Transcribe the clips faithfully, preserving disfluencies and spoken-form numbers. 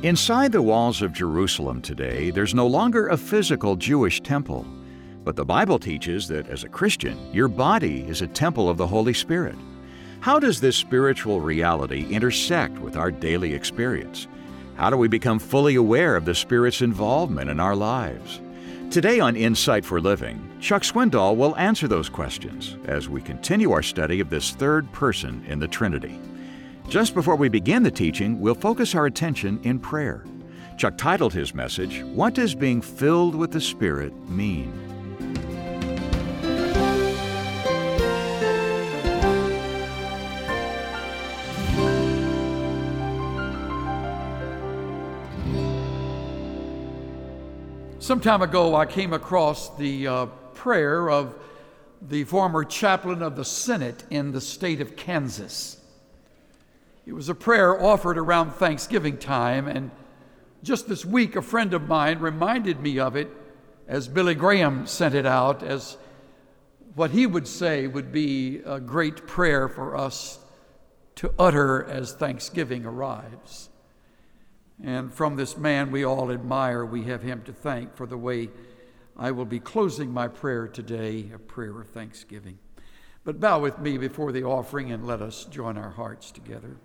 Inside the walls of Jerusalem today, there's no longer a physical Jewish temple. But the Bible teaches that as a Christian, your body is a temple of the Holy Spirit. How does this spiritual reality intersect with our daily experience? How do we become fully aware of the Spirit's involvement in our lives? Today on Insight for Living, Chuck Swindoll will answer those questions as we continue our study of this third person in the Trinity. Just before we begin the teaching, we'll focus our attention in prayer. Chuck titled his message, "What Does Being Filled with the Spirit Mean?" Some time ago, I came across the uh, prayer of the former chaplain of the Senate in the state of Kansas. It was a prayer offered around Thanksgiving time, and just this week, a friend of mine reminded me of it as Billy Graham sent it out as what he would say would be a great prayer for us to utter as Thanksgiving arrives. And from this man we all admire, we have him to thank for the way I will be closing my prayer today, a prayer of thanksgiving. But bow with me before the offering and let us join our hearts together.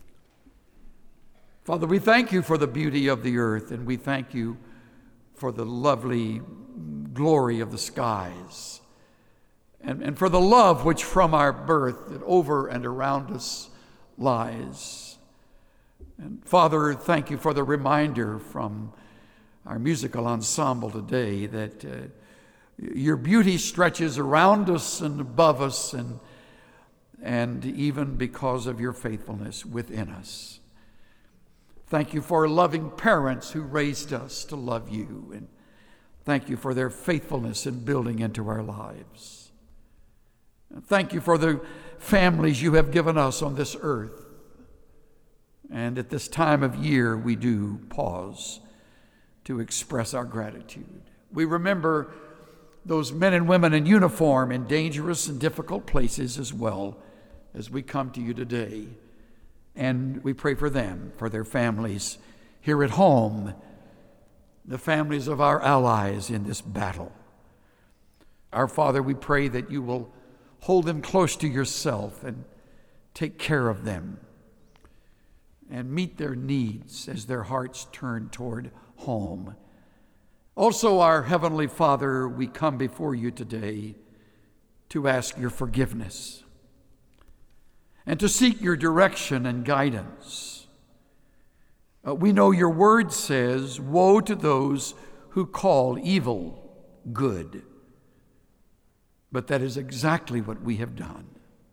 Father, we thank you for the beauty of the earth, and we thank you for the lovely glory of the skies, and, and for the love which from our birth that over and around us lies. And Father, thank you for the reminder from our musical ensemble today that uh, your beauty stretches around us and above us, and, and even because of your faithfulness within us. Thank you for loving parents who raised us to love you, and thank you for their faithfulness in building into our lives. And thank you for the families you have given us on this earth. And at this time of year, we do pause to express our gratitude. We remember those men and women in uniform in dangerous and difficult places as well as we come to you today. And we pray for them, for their families here at home, the families of our allies in this battle. Our Father, we pray that you will hold them close to yourself and take care of them and meet their needs as their hearts turn toward home. Also, our Heavenly Father, we come before you today to ask your forgiveness and to seek your direction and guidance. Uh, we know your word says, "Woe to those who call evil good." But that is exactly what we have done.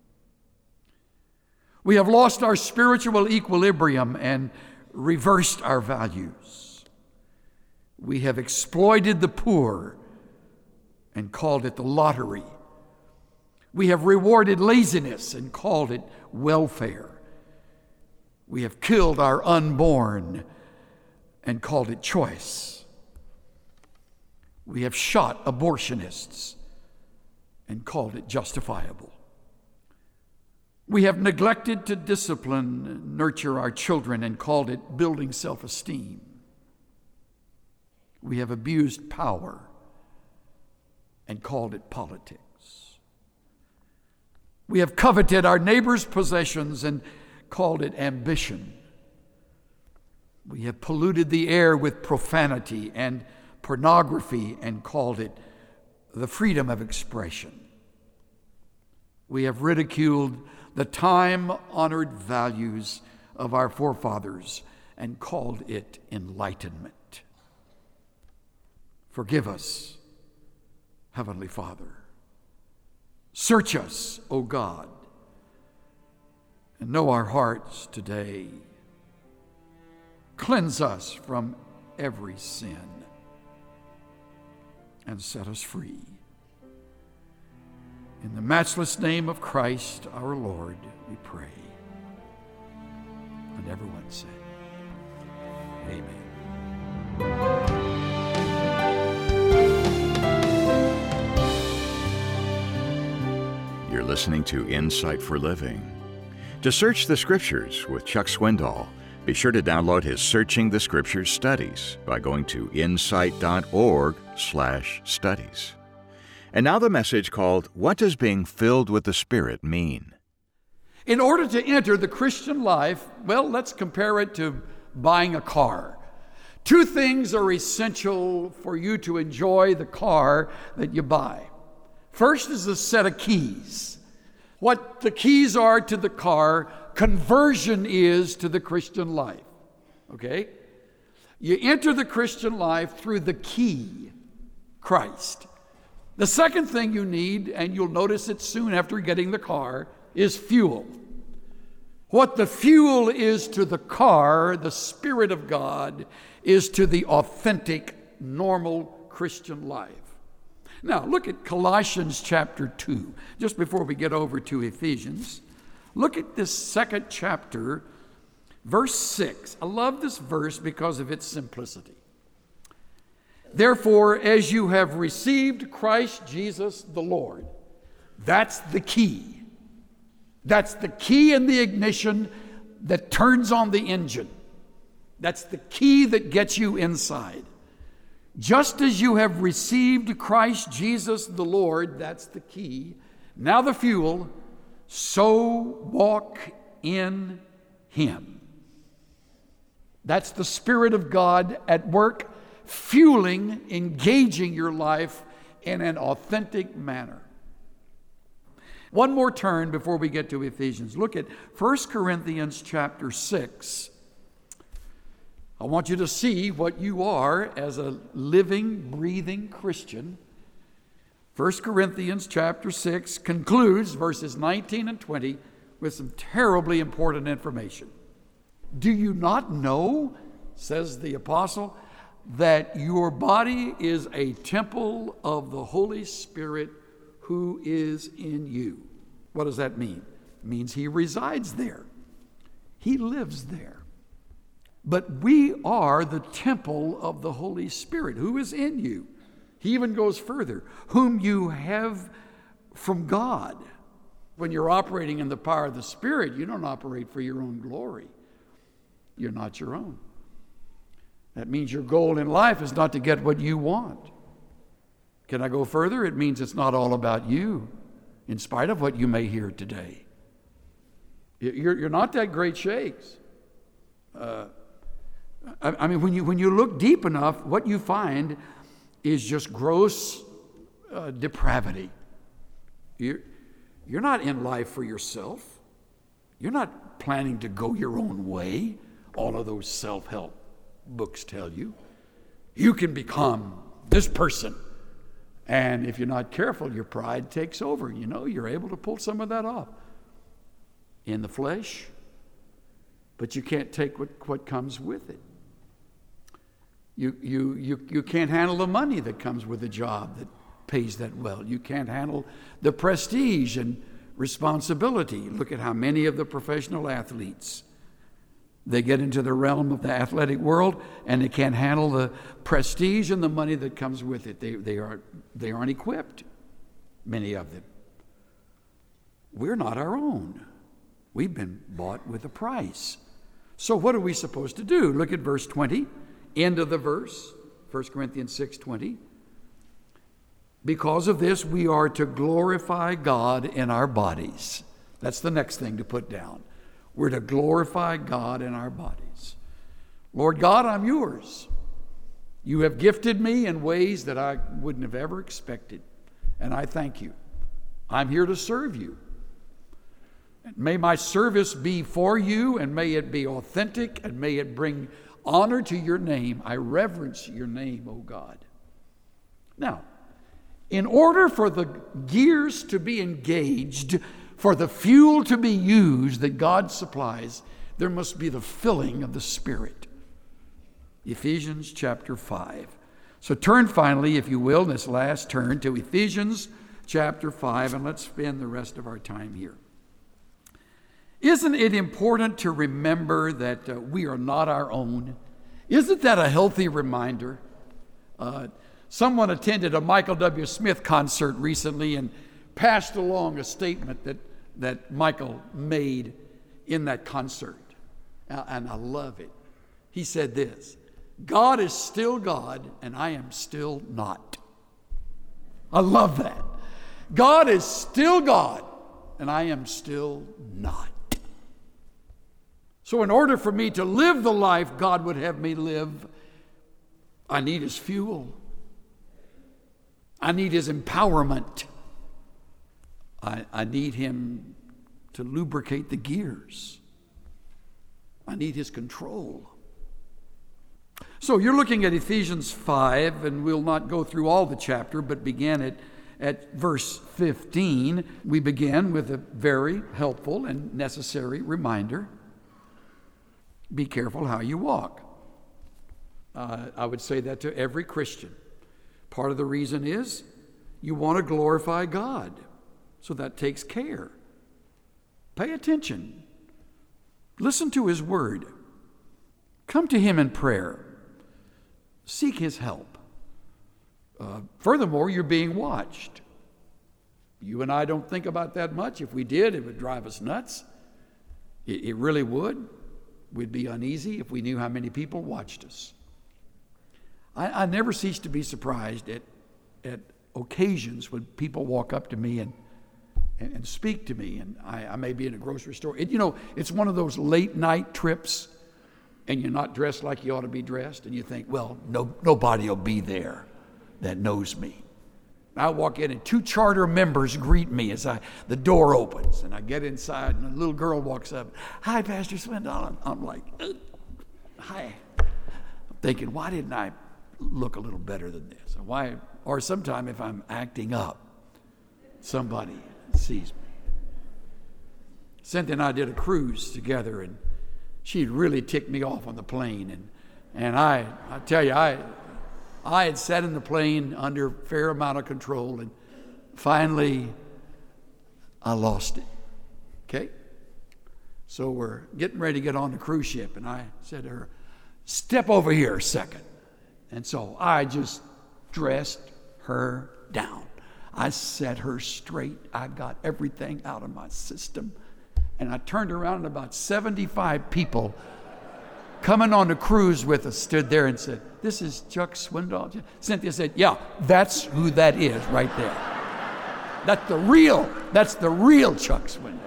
We have lost our spiritual equilibrium and reversed our values. We have exploited the poor and called it the lottery. We have rewarded laziness and called it welfare. We have killed our unborn and called it choice. We have shot abortionists and called it justifiable. We have neglected to discipline, nurture our children and called it building self-esteem. We have abused power and called it politics. We have coveted our neighbor's possessions and called it ambition. We have polluted the air with profanity and pornography and called it the freedom of expression. We have ridiculed the time-honored values of our forefathers and called it enlightenment. Forgive us, Heavenly Father. Search us, O God, and know our hearts today. Cleanse us from every sin and set us free. In the matchless name of Christ our Lord, we pray. And everyone said, Amen. You're listening to Insight for Living. To search the Scriptures with Chuck Swindoll, Be sure to download his Searching the Scriptures studies by going to insight.org slash studies. And now the message called, What Does Being Filled with the Spirit Mean? In order to enter the Christian life, well, let's compare it to buying a car. Two things are essential for you to enjoy the car that you buy. First is a set of keys. What the keys are to the car, conversion is to the Christian life. Okay? You enter the Christian life through the key, Christ. The second thing you need, and you'll notice it soon after getting the car, is fuel. What the fuel is to the car, the Spirit of God, is to the authentic, normal Christian life. Now, look at Colossians chapter two, just before we get over to Ephesians. Look at this second chapter, verse six. I love this verse because of its simplicity. Therefore, as you have received Christ Jesus the Lord, that's the key. That's the key in the ignition that turns on the engine. That's the key that gets you inside. Just as you have received Christ Jesus the Lord, that's the key. Now the fuel, so walk in Him. That's the Spirit of God at work, fueling, engaging your life in an authentic manner. One more turn before we get to Ephesians. Look at First Corinthians chapter six. I want you to see what you are as a living, breathing Christian. First Corinthians chapter six concludes verses nineteen and twenty with some terribly important information. Do you not know, says the apostle, that your body is a temple of the Holy Spirit who is in you? What does that mean? It means He resides there. He lives there. But we are the temple of the Holy Spirit who is in you. He even goes further, whom you have from God. When you're operating in the power of the Spirit, you don't operate for your own glory. You're not your own. That means your goal in life is not to get what you want. Can I go further? It means it's not all about you, in spite of what you may hear today. You're, you're not that great shakes. Uh, I, I mean, when you, when you look deep enough, what you find is just gross uh, depravity. You're, you're not in life for yourself. You're not planning to go your own way. All of those self-help books tell you. You can become this person. And if you're not careful, your pride takes over. You know, you're able to pull some of that off in the flesh, but you can't take what, what comes with it. You, you, you, you can't handle the money that comes with a job that pays that well. You can't handle the prestige and responsibility. Look at how many of the professional athletes, they get into the realm of the athletic world and they can't handle the prestige and the money that comes with it. They, they, are, they aren't equipped, many of them. We're not our own. We've been bought with a price. So what are we supposed to do? Look at verse twenty, end of the verse, First Corinthians six twenty. Because of this, we are to glorify God in our bodies. That's the next thing to put down. We're to glorify God in our bodies. Lord God, I'm yours. You have gifted me in ways that I wouldn't have ever expected, and I thank you. I'm here to serve you. May my service be for you, and may it be authentic, and may it bring honor to your name. I reverence your name, O God. Now, in order for the gears to be engaged, for the fuel to be used that God supplies, there must be the filling of the Spirit. Ephesians chapter five. So turn finally, if you will, this last turn to Ephesians chapter five, and let's spend the rest of our time here. Isn't it important to remember that uh, we are not our own? Isn't that a healthy reminder? Uh, someone attended a Michael W. Smith concert recently and passed along a statement that, that Michael made in that concert. and I love it. He said this, God is still God, and I am still not. I love that. God is still God, and I am still not. So in order for me to live the life God would have me live, I need His fuel. I need His empowerment. I, I need Him to lubricate the gears. I need His control. So you're looking at Ephesians five, and we'll not go through all the chapter, but begin at, at verse fifteen. We begin with a very helpful and necessary reminder. Be careful how you walk. Uh, I would say that to every Christian. Part of the reason is you want to glorify God, so that takes care. Pay attention. Listen to His word. Come to Him in prayer. Seek His help. Uh, furthermore, you're being watched. You and I don't think about that much. If we did, it would drive us nuts. It, it really would. We'd be uneasy if we knew how many people watched us. I, I never cease to be surprised at, at occasions when people walk up to me and, and, and speak to me, and I, I may be in a grocery store. It, you know, it's one of those late night trips, and you're not dressed like you ought to be dressed, and you think, well, no, nobody will be there that knows me. I walk in, and two charter members greet me as I the door opens, and I get inside, and a little girl walks up. Hi, Pastor Swindoll. I'm like, ugh. Hi. I'm thinking, why didn't I look a little better than this? Or why? Or sometime if I'm acting up, somebody sees me. Cynthia and I did a cruise together, and she'd really ticked me off on the plane, and and I I tell you, I. I had sat in the plane under a fair amount of control, and finally I lost it. Okay? So we're getting ready to get on the cruise ship, and I said to her, step over here a second. And so I just dressed her down. I set her straight. I got everything out of my system. And I turned around, and about seventy-five people coming on the cruise with us stood there and said, this is Chuck Swindoll. Cynthia said, yeah, that's who that is right there. That's the real, that's the real Chuck Swindoll.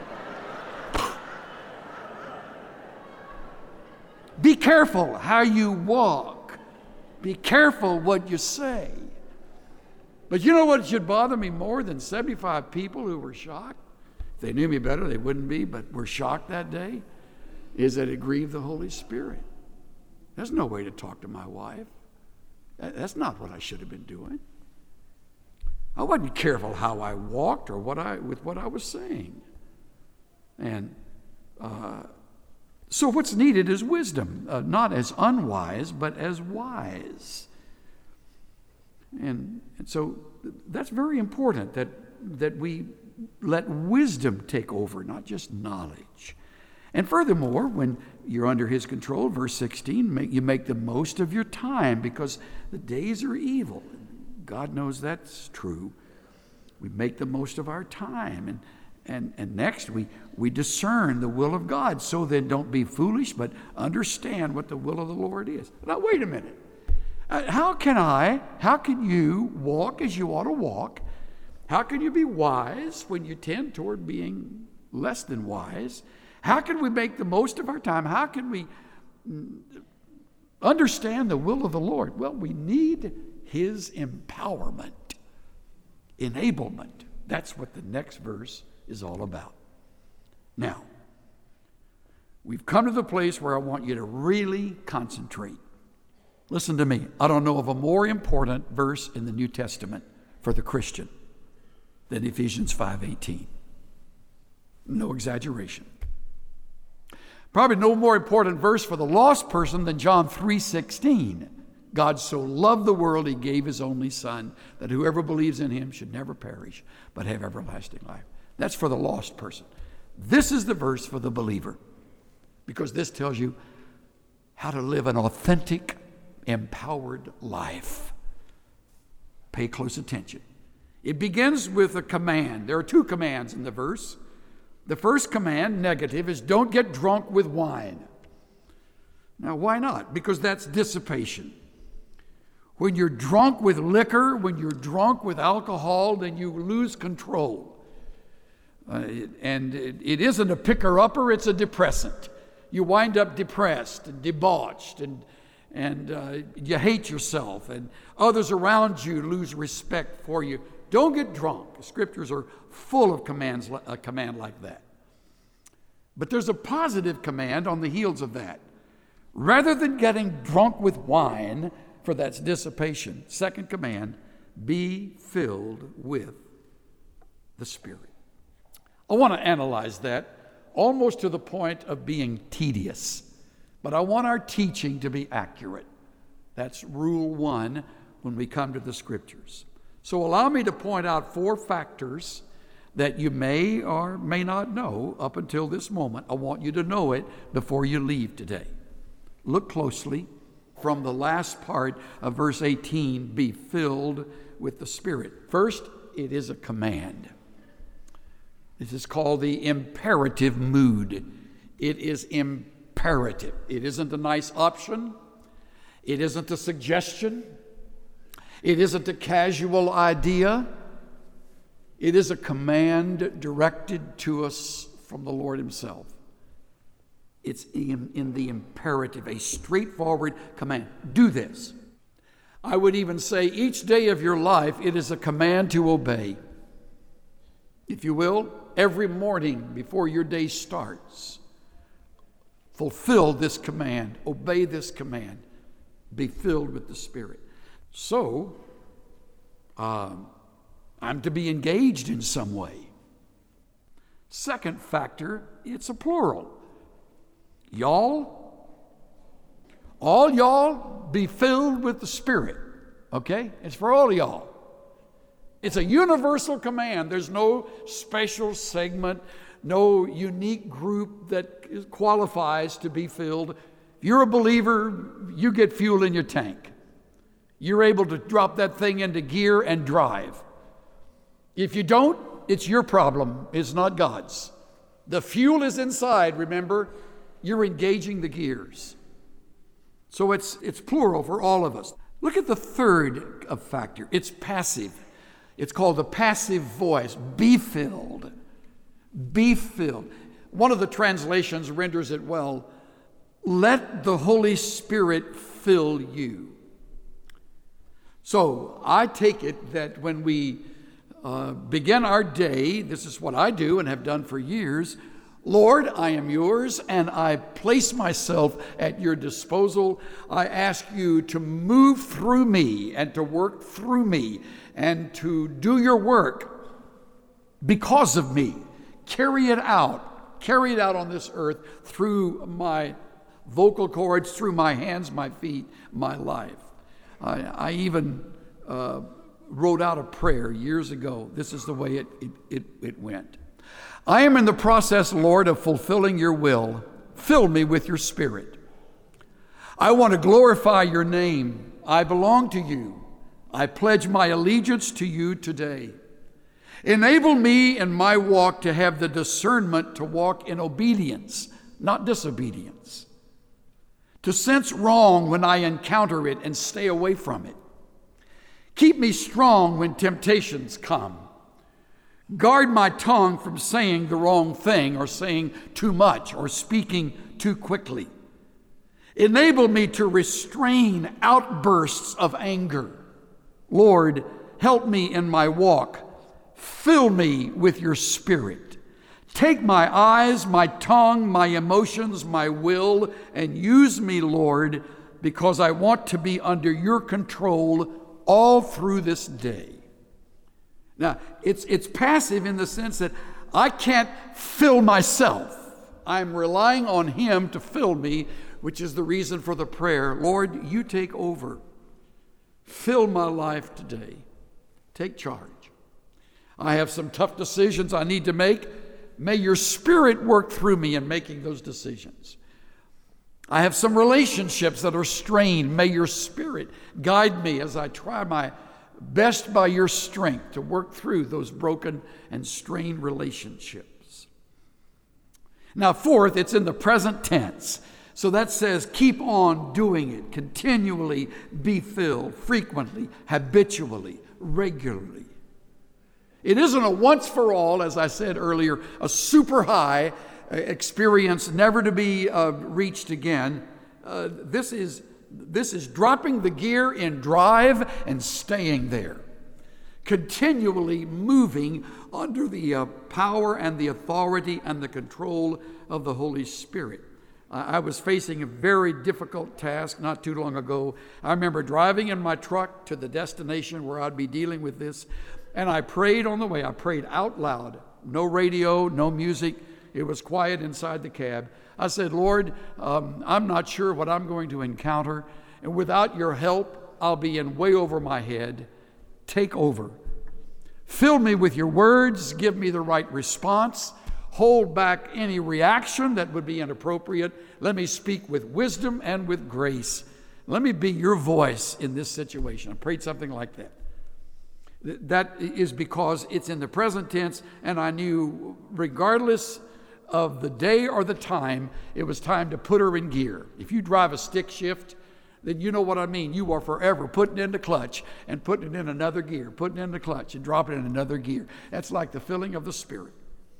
Be careful how you walk. Be careful what you say. But you know what should bother me more than seventy-five people who were shocked? If they knew me better, they wouldn't be, but were shocked that day, is that it grieved the Holy Spirit. There's no way to talk to my wife. That's not what I should have been doing. I wasn't careful how I walked or what I with what I was saying. And uh, so what's needed is wisdom, uh, not as unwise, but as wise. And, and so that's very important, that that we let wisdom take over, not just knowledge. And furthermore, when you're under His control, verse sixteen, make, you make the most of your time because the days are evil. God knows that's true. We make the most of our time. And and, and next, we, we discern the will of God. So then don't be foolish, but understand what the will of the Lord is. Now, wait a minute. Uh, how can I, how can you walk as you ought to walk? How can you be wise when you tend toward being less than wise? How can we make the most of our time? How can we understand the will of the Lord? Well, we need His empowerment, enablement. That's what the next verse is all about. Now, we've come to the place where I want you to really concentrate. Listen to me. I don't know of a more important verse in the New Testament for the Christian than Ephesians five eighteen. No exaggeration. Probably no more important verse for the lost person than John three sixteen. God so loved the world, He gave His only Son, that whoever believes in Him should never perish, but have everlasting life. That's for the lost person. This is the verse for the believer, because this tells you how to live an authentic, empowered life. Pay close attention. It begins with a command. There are two commands in the verse. The first command, negative, is don't get drunk with wine. Now, why not? Because that's dissipation. When you're drunk with liquor, when you're drunk with alcohol, then you lose control. Uh, and it, it isn't a picker-upper, it's a depressant. You wind up depressed and debauched, and, and uh, you hate yourself, and others around you lose respect for you. Don't get drunk. The scriptures are full of commands, a command like that. But there's a positive command on the heels of that. Rather than getting drunk with wine, for that's dissipation, second command, be filled with the Spirit. I want to analyze that almost to the point of being tedious, but I want our teaching to be accurate. That's rule one when we come to the scriptures. So allow me to point out four factors that you may or may not know up until this moment. I want you to know it before you leave today. Look closely from the last part of verse eighteen, be filled with the Spirit. First, it is a command. This is called the imperative mood. It is imperative. It isn't a nice option. It isn't a suggestion. It isn't a casual idea. It is a command directed to us from the Lord himself. It's in, in the imperative, a straightforward command. Do this. I would even say each day of your life, it is a command to obey. If you will, every morning before your day starts, fulfill this command, obey this command, be filled with the Spirit. So, um, I'm to be engaged in some way. Second factor, it's a plural. Y'all, all y'all be filled with the Spirit, okay? It's for all y'all. It's a universal command. There's no special segment, no unique group that qualifies to be filled. If you're a believer, you get fuel in your tank. You're able to drop that thing into gear and drive. If you don't, it's your problem. It's not God's. The fuel is inside, remember? You're engaging the gears. So it's it's plural for all of us. Look at the third factor. It's passive. It's called the passive voice. Be filled. Be filled. One of the translations renders it well. Let the Holy Spirit fill you. So I take it that when we uh, begin our day, this is what I do and have done for years. Lord, I am yours, and I place myself at your disposal. I ask you to move through me and to work through me and to do your work because of me. Carry it out. Carry it out on this earth through my vocal cords, through my hands, my feet, my life. I, I even uh, wrote out a prayer years ago. This is the way it, it, it, it went. I am in the process, Lord, of fulfilling your will. Fill me with your Spirit. I want to glorify your name. I belong to you. I pledge my allegiance to you today. Enable me in my walk to have the discernment to walk in obedience, not disobedience. To sense wrong when I encounter it and stay away from it. Keep me strong when temptations come. Guard my tongue from saying the wrong thing or saying too much or speaking too quickly. Enable me to restrain outbursts of anger. Lord, help me in my walk. Fill me with your Spirit. Take my eyes, my tongue, my emotions, my will, and use me, Lord, because I want to be under your control all through this day. Now, it's it's passive in the sense that I can't fill myself. I'm relying on him to fill me, which is the reason for the prayer. Lord, you take over. Fill my life today. Take charge. I have some tough decisions I need to make. May your Spirit work through me in making those decisions. I have some relationships that are strained. May your Spirit guide me as I try my best by your strength to work through those broken and strained relationships. Now, fourth, it's in the present tense. So that says keep on doing it, continually be filled, frequently, habitually, regularly. It isn't a once for all, as I said earlier, a super high experience never to be uh, reached again. Uh, this is this is dropping the gear in drive and staying there, continually moving under the uh, power and the authority and the control of the Holy Spirit. I was facing a very difficult task not too long ago. I remember driving in my truck to the destination where I'd be dealing with this, and I prayed on the way. I prayed out loud. No radio, no music. It was quiet inside the cab. I said, Lord, um, I'm not sure what I'm going to encounter, and without your help, I'll be in way over my head. Take over. Fill me with your words. Give me the right response. Hold back any reaction that would be inappropriate. Let me speak with wisdom and with grace. Let me be your voice in this situation. I prayed something like that. That is because it's in the present tense, and I knew regardless of the day or the time, it was time to put her in gear. If you drive a stick shift, then you know what I mean. You are forever putting it in the clutch and putting it in another gear, putting it in the clutch and dropping it in another gear. That's like the filling of the Spirit.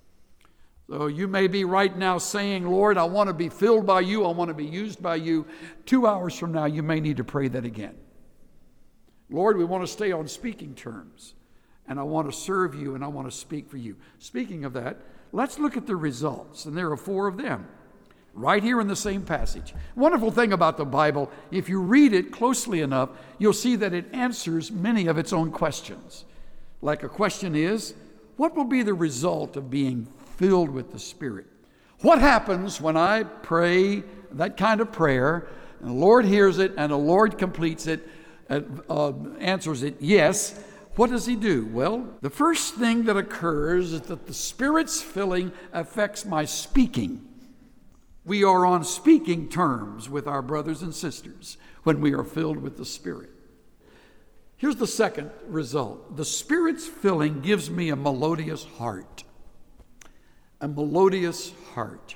So you may be right now saying, Lord, I want to be filled by you. I want to be used by you. Two hours from now, you may need to pray that again. Lord, we want to stay on speaking terms, and I want to serve you, and I want to speak for you. Speaking of that, let's look at the results, and there are four of them right here in the same passage. Wonderful thing about the Bible, if you read it closely enough, you'll see that it answers many of its own questions. Like a question is, what will be the result of being filled with the Spirit? What happens when I pray that kind of prayer, and the Lord hears it, and the Lord completes it, uh, uh, answers it, yes. What does he do? Well, the first thing that occurs is that the Spirit's filling affects my speaking. We are on speaking terms with our brothers and sisters when we are filled with the Spirit. Here's the second result. The Spirit's filling gives me a melodious heart. A melodious heart.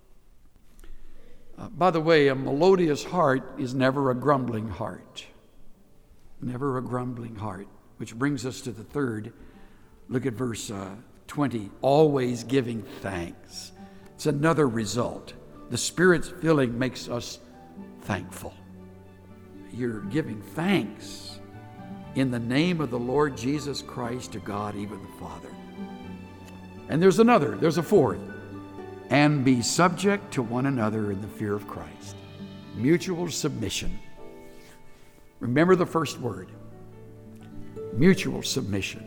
Uh, by the way, a melodious heart is never a grumbling heart. Never a grumbling heart. Which brings us to the third. Look at verse uh, twenty. Always giving thanks. It's another result. The Spirit's filling makes us thankful. You're giving thanks in the name of the Lord Jesus Christ to God, even the Father. And there's another, there's a fourth. And be subject to one another in the fear of Christ. Mutual submission. Remember the first word. Mutual submission.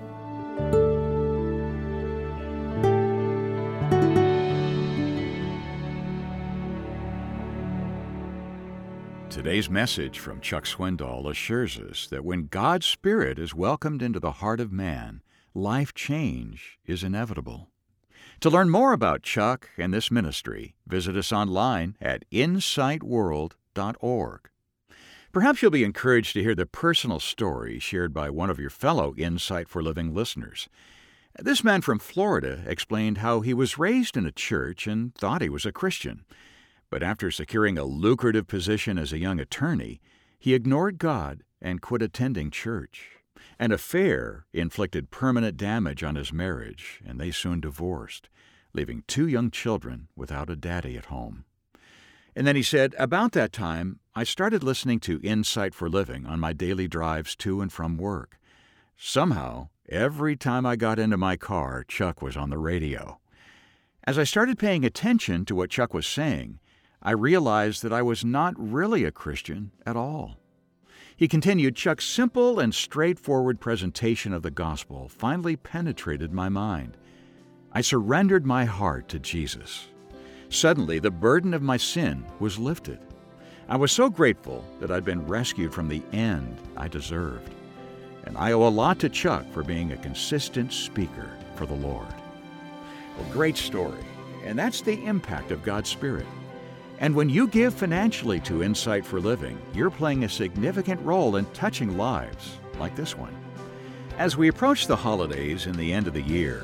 Today's message from Chuck Swindoll assures us that when God's Spirit is welcomed into the heart of man, life change is inevitable. To learn more about Chuck and this ministry, visit us online at insight world dot org. Perhaps you'll be encouraged to hear the personal story shared by one of your fellow Insight for Living listeners. This man from Florida explained how he was raised in a church and thought he was a Christian. But after securing a lucrative position as a young attorney, he ignored God and quit attending church. An affair inflicted permanent damage on his marriage, and they soon divorced, leaving two young children without a daddy at home. And then he said, about that time, I started listening to Insight for Living on my daily drives to and from work. Somehow, every time I got into my car, Chuck was on the radio. As I started paying attention to what Chuck was saying, I realized that I was not really a Christian at all. He continued, Chuck's simple and straightforward presentation of the gospel finally penetrated my mind. I surrendered my heart to Jesus. Suddenly, the burden of my sin was lifted. I was so grateful that I'd been rescued from the end I deserved. And I owe a lot to Chuck for being a consistent speaker for the Lord. Well, great story. And that's the impact of God's Spirit. And when you give financially to Insight for Living, you're playing a significant role in touching lives like this one. As we approach the holidays and the end of the year,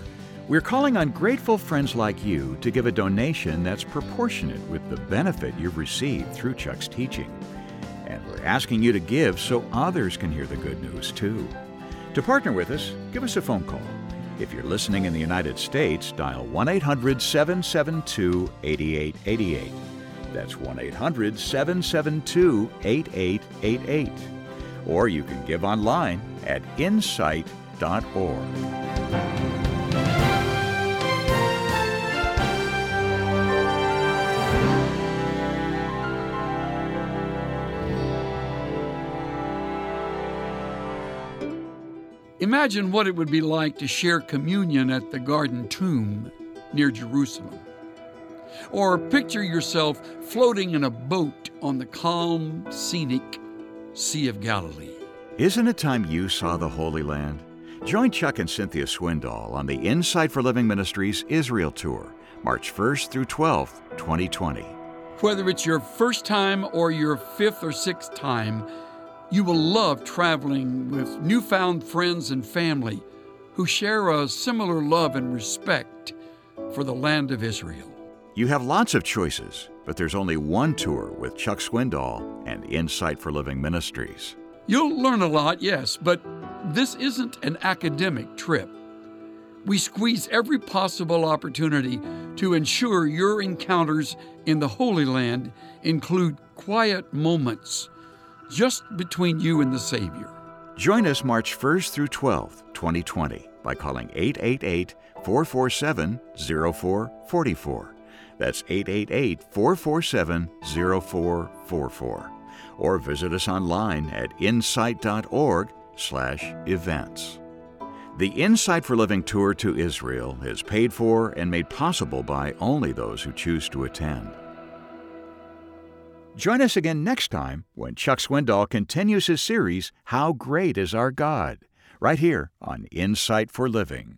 We're calling on grateful friends like you to give a donation that's proportionate with the benefit you've received through Chuck's teaching. And we're asking you to give so others can hear the good news too. To partner with us, give us a phone call. If you're listening in the United States, dial one eight hundred seven seven two eight eight eight eight. That's one eight hundred seven seven two eight eight eight eight. Or you can give online at insight dot org. Imagine what it would be like to share communion at the Garden Tomb near Jerusalem. Or picture yourself floating in a boat on the calm, scenic Sea of Galilee. Isn't it time you saw the Holy Land? Join Chuck and Cynthia Swindoll on the Insight for Living Ministries Israel Tour, March first through twelfth, twenty twenty. Whether it's your first time or your fifth or sixth time, you will love traveling with newfound friends and family who share a similar love and respect for the land of Israel. You have lots of choices, but there's only one tour with Chuck Swindoll and Insight for Living Ministries. You'll learn a lot, yes, but this isn't an academic trip. We squeeze every possible opportunity to ensure your encounters in the Holy Land include quiet moments just between you and the Savior. Join us March first through twelfth, twenty twenty by calling eight eight eight, four four seven, zero four four four. That's eight eight eight, four four seven, zero four four four. Or visit us online at insight dot org slash events. The Insight for Living Tour to Israel is paid for and made possible by only those who choose to attend. Join us again next time when Chuck Swindoll continues his series, How Great is Our God, right here on Insight for Living.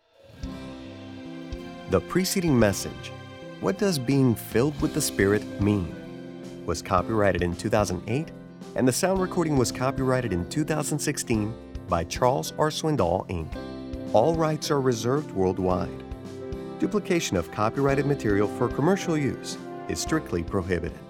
The preceding message, What Does Being Filled with the Spirit Mean?, was copyrighted in two thousand eight, and the sound recording was copyrighted in two thousand sixteen by Charles R. Swindoll, Incorporated. All rights are reserved worldwide. Duplication of copyrighted material for commercial use is strictly prohibited.